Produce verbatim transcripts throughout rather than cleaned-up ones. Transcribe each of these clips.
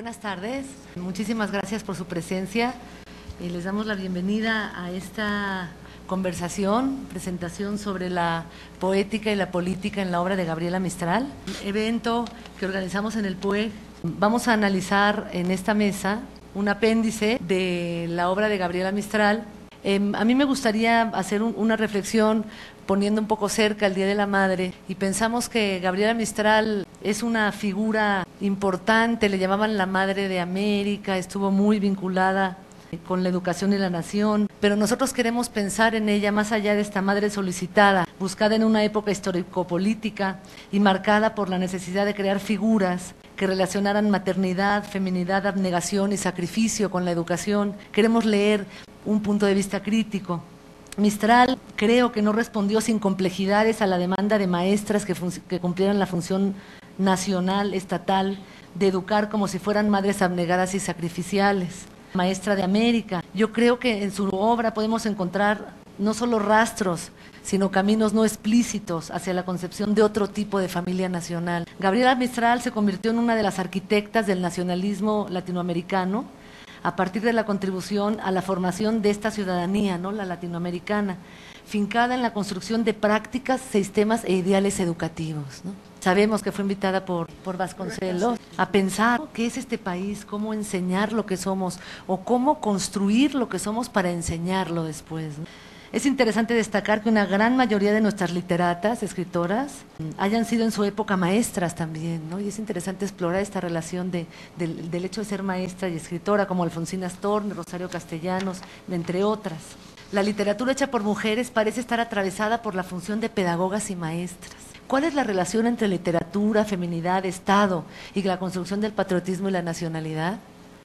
Buenas tardes, muchísimas gracias por su presencia y les damos la bienvenida a esta conversación, presentación sobre la poética y la política en la obra de Gabriela Mistral, evento que organizamos en el P U E G. Vamos a analizar en esta mesa un apéndice de la obra de Gabriela Mistral. Eh, a mí me gustaría hacer un, una reflexión poniendo un poco cerca el Día de la Madre, y pensamos que Gabriela Mistral es una figura importante, le llamaban la Madre de América, estuvo muy vinculada con la educación y la nación, pero nosotros queremos pensar en ella más allá de esta madre solicitada, buscada en una época histórico-política y marcada por la necesidad de crear figuras que relacionaran maternidad, feminidad, abnegación y sacrificio con la educación. Queremos leer un punto de vista crítico. Mistral creo que no respondió sin complejidades a la demanda de maestras que, que cumplieran la función nacional, estatal, de educar como si fueran madres abnegadas y sacrificiales. Maestra de América, yo creo que en su obra podemos encontrar no solo rastros, sino caminos no explícitos hacia la concepción de otro tipo de familia nacional. Gabriela Mistral se convirtió en una de las arquitectas del nacionalismo latinoamericano a partir de la contribución a la formación de esta ciudadanía, ¿no?, la latinoamericana, fincada en la construcción de prácticas, sistemas e ideales educativos, ¿no? Sabemos que fue invitada por, por Vasconcelos a pensar qué es este país, cómo enseñar lo que somos o cómo construir lo que somos para enseñarlo después, ¿no? Es interesante destacar que una gran mayoría de nuestras literatas, escritoras, hayan sido en su época maestras también, ¿no? Y es interesante explorar esta relación de, del, del hecho de ser maestra y escritora, como Alfonsina Storni, Rosario Castellanos, entre otras. La literatura hecha por mujeres parece estar atravesada por la función de pedagogas y maestras. ¿Cuál es la relación entre literatura, feminidad, Estado y la construcción del patriotismo y la nacionalidad?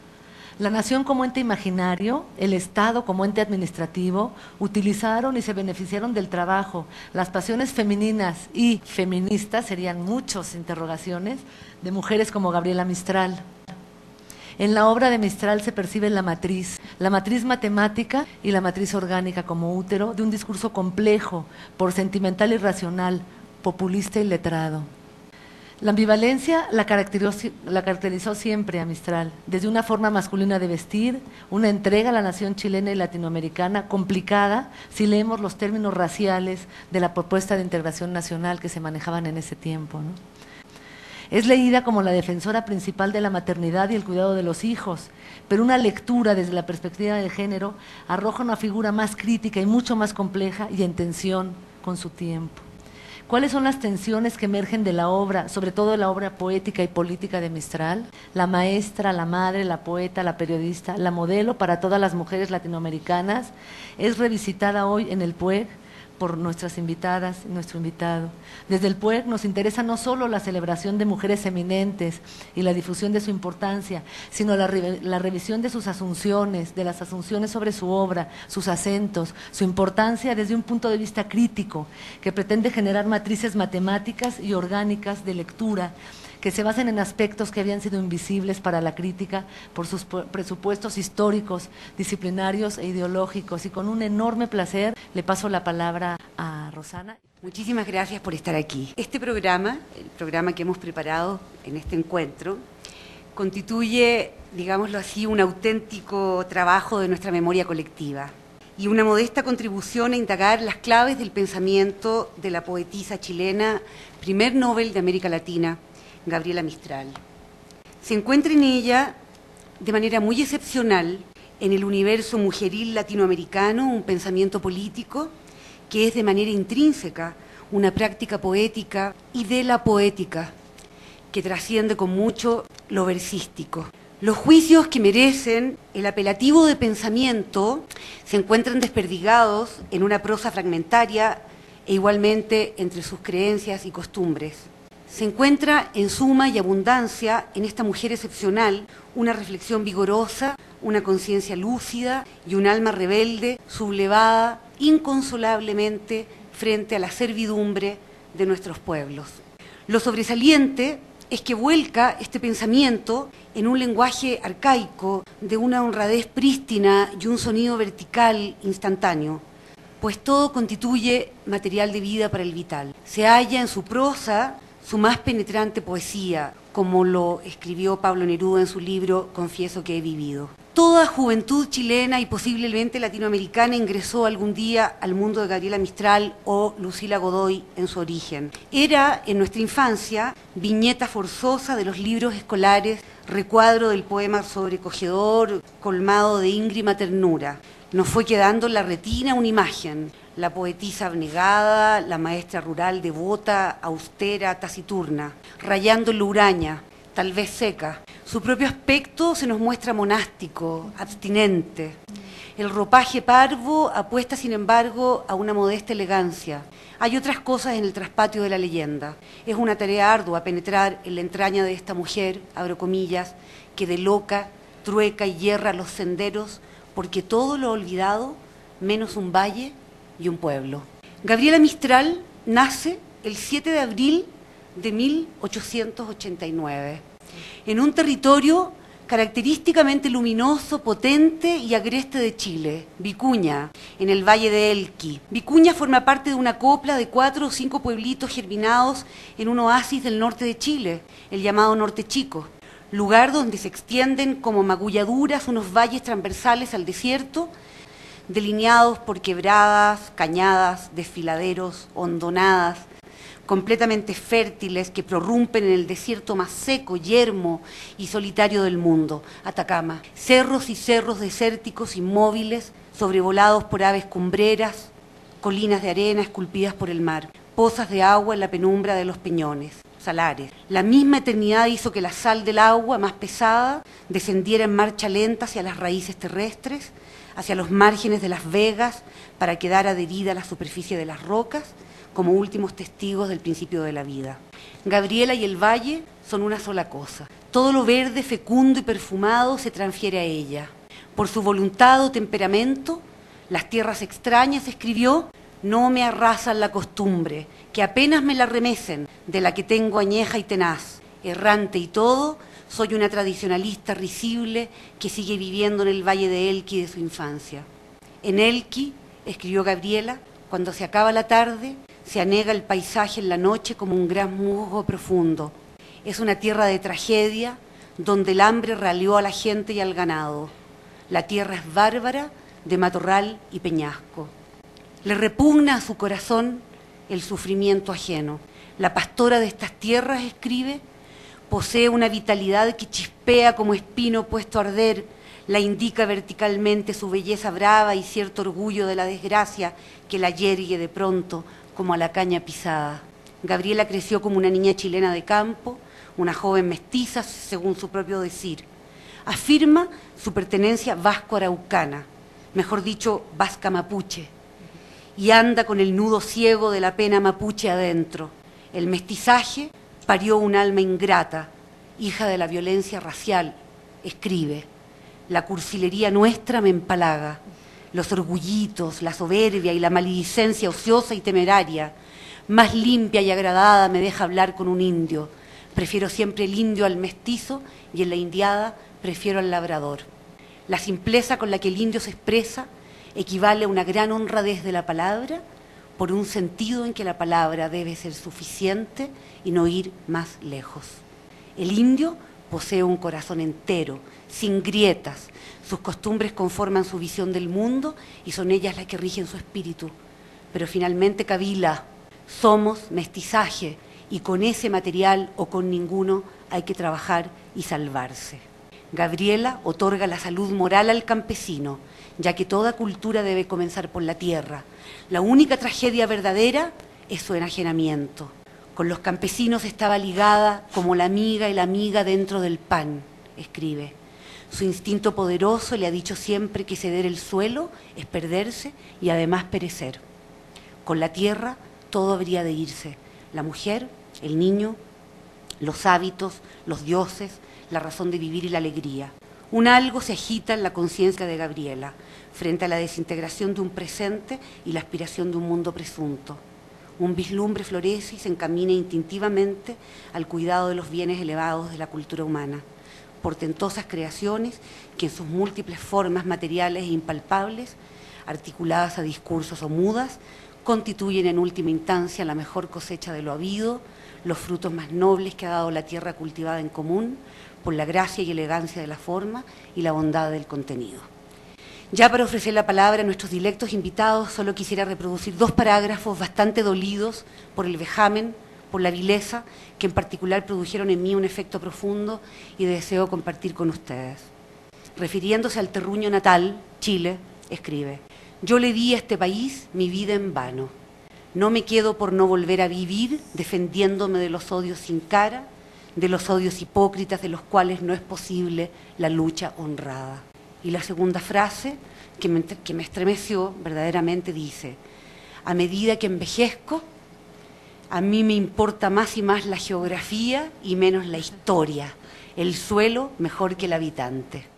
La nación como ente imaginario, el Estado como ente administrativo, utilizaron y se beneficiaron del trabajo, las pasiones femeninas y feministas, serían muchas interrogaciones, de mujeres como Gabriela Mistral. En la obra de Mistral se percibe la matriz, la matriz matemática y la matriz orgánica como útero de un discurso complejo, por sentimental y racional, populista y letrado. La ambivalencia la caracterizó, la caracterizó siempre a Mistral, desde una forma masculina de vestir, una entrega a la nación chilena y latinoamericana complicada si leemos los términos raciales de la propuesta de integración nacional que se manejaban en ese tiempo, ¿no? Es leída como la defensora principal de la maternidad y el cuidado de los hijos, pero una lectura desde la perspectiva de género arroja una figura más crítica y mucho más compleja y en tensión con su tiempo. ¿Cuáles son las tensiones que emergen de la obra, sobre todo de la obra poética y política de Mistral? La maestra, la madre, la poeta, la periodista, la modelo para todas las mujeres latinoamericanas, es revisitada hoy en el P U E G por nuestras invitadas y nuestro invitado. Desde el P U E G nos interesa no solo la celebración de mujeres eminentes y la difusión de su importancia, sino la, re la revisión de sus asunciones, de las asunciones sobre su obra, sus acentos, su importancia desde un punto de vista crítico, que pretende generar matrices matemáticas y orgánicas de lectura que se basen en aspectos que habían sido invisibles para la crítica por sus presupuestos históricos, disciplinarios e ideológicos. Y con un enorme placer le paso la palabra a Rosana. Muchísimas gracias por estar aquí. Este programa, el programa que hemos preparado en este encuentro, constituye, digámoslo así, un auténtico trabajo de nuestra memoria colectiva y una modesta contribución a indagar las claves del pensamiento de la poetisa chilena, primer Nobel de América Latina, Gabriela Mistral. Se encuentra en ella, de manera muy excepcional, en el universo mujeril latinoamericano, un pensamiento político que es de manera intrínseca una práctica poética y de la poética, que trasciende con mucho lo versístico. Los juicios que merecen el apelativo de pensamiento se encuentran desperdigados en una prosa fragmentaria e igualmente entre sus creencias y costumbres. Se encuentra en suma y abundancia en esta mujer excepcional una reflexión vigorosa, una conciencia lúcida y un alma rebelde, sublevada inconsolablemente frente a la servidumbre de nuestros pueblos. Lo sobresaliente es que vuelca este pensamiento en un lenguaje arcaico, de una honradez prístina y un sonido vertical instantáneo, pues todo constituye material de vida para el vital. Se halla en su prosa su más penetrante poesía, como lo escribió Pablo Neruda en su libro Confieso que he vivido. Toda juventud chilena y posiblemente latinoamericana ingresó algún día al mundo de Gabriela Mistral o Lucila Godoy en su origen. Era, en nuestra infancia, viñeta forzosa de los libros escolares, recuadro del poema sobrecogedor, colmado de íngrima ternura. Nos fue quedando en la retina una imagen, la poetisa abnegada, la maestra rural devota, austera, taciturna, rayando en la huraña, tal vez seca. Su propio aspecto se nos muestra monástico, abstinente. El ropaje parvo apuesta, sin embargo, a una modesta elegancia. Hay otras cosas en el traspatio de la leyenda. Es una tarea ardua penetrar en la entraña de esta mujer, abro comillas, que de loca, trueca y hierra los senderos, porque todo lo olvidado, menos un valle y un pueblo. Gabriela Mistral nace el siete de abril de mil ochocientos ochenta y nueve, en un territorio característicamente luminoso, potente y agreste de Chile, Vicuña, en el Valle de Elqui. Vicuña forma parte de una copla de cuatro o cinco pueblitos germinados en un oasis del norte de Chile, el llamado Norte Chico, lugar donde se extienden como magulladuras unos valles transversales al desierto, delineados por quebradas, cañadas, desfiladeros, hondonadas, completamente fértiles que prorrumpen en el desierto más seco, yermo y solitario del mundo, Atacama. Cerros y cerros desérticos inmóviles, sobrevolados por aves cumbreras, colinas de arena esculpidas por el mar, pozas de agua en la penumbra de los peñones, salares. La misma eternidad hizo que la sal del agua, más pesada, descendiera en marcha lenta hacia las raíces terrestres, hacia los márgenes de las vegas, para quedar adherida a la superficie de las rocas, como últimos testigos del principio de la vida. Gabriela y el valle son una sola cosa. Todo lo verde, fecundo y perfumado se transfiere a ella. Por su voluntad o temperamento, las tierras extrañas, escribió, no me arrasan la costumbre, que apenas me la remecen, de la que tengo añeja y tenaz. Errante y todo, soy una tradicionalista risible que sigue viviendo en el Valle de Elqui de su infancia. En Elqui, escribió Gabriela, cuando se acaba la tarde, se anega el paisaje en la noche como un gran musgo profundo. Es una tierra de tragedia, donde el hambre raleó a la gente y al ganado. La tierra es bárbara, de matorral y peñasco. Le repugna a su corazón el sufrimiento ajeno. La pastora de estas tierras, escribe, posee una vitalidad que chispea como espino puesto a arder, la indica verticalmente su belleza brava y cierto orgullo de la desgracia que la yergue de pronto como a la caña pisada. Gabriela creció como una niña chilena de campo, una joven mestiza, según su propio decir. Afirma su pertenencia vasco-araucana, mejor dicho, vasca-mapuche, y anda con el nudo ciego de la pena mapuche adentro. El mestizaje parió un alma ingrata, hija de la violencia racial, escribe. La cursilería nuestra me empalaga, los orgullitos, la soberbia y la maledicencia ociosa y temeraria. Más limpia y agradada me deja hablar con un indio. Prefiero siempre el indio al mestizo y en la indiada prefiero al labrador. La simpleza con la que el indio se expresa equivale a una gran honradez de la palabra, por un sentido en que la palabra debe ser suficiente y no ir más lejos. El indio posee un corazón entero, sin grietas. Sus costumbres conforman su visión del mundo y son ellas las que rigen su espíritu. Pero finalmente, Kabila, somos mestizaje y con ese material o con ninguno hay que trabajar y salvarse. Gabriela otorga la salud moral al campesino, ya que toda cultura debe comenzar por la tierra. La única tragedia verdadera es su enajenamiento. Con los campesinos estaba ligada como la amiga y la amiga dentro del pan, escribe. Su instinto poderoso le ha dicho siempre que ceder el suelo es perderse y además perecer. Con la tierra todo habría de irse, la mujer, el niño, los hábitos, los dioses, la razón de vivir y la alegría. Un algo se agita en la conciencia de Gabriela frente a la desintegración de un presente y la aspiración de un mundo presunto. Un vislumbre florece y se encamina instintivamente al cuidado de los bienes elevados de la cultura humana. Portentosas creaciones que en sus múltiples formas materiales e impalpables, articuladas a discursos o mudas, constituyen en última instancia la mejor cosecha de lo habido, los frutos más nobles que ha dado la tierra cultivada en común, por la gracia y elegancia de la forma y la bondad del contenido. Ya para ofrecer la palabra a nuestros dilectos invitados, solo quisiera reproducir dos parágrafos bastante dolidos por el vejamen, por la vileza, que en particular produjeron en mí un efecto profundo y deseo compartir con ustedes. Refiriéndose al terruño natal, Chile, escribe: yo le di a este país mi vida en vano. No me quedo por no volver a vivir defendiéndome de los odios sin cara, de los odios hipócritas de los cuales no es posible la lucha honrada. Y la segunda frase, que me, que me estremeció verdaderamente, dice: a medida que envejezco, a mí me importa más y más la geografía y menos la historia, el suelo mejor que el habitante.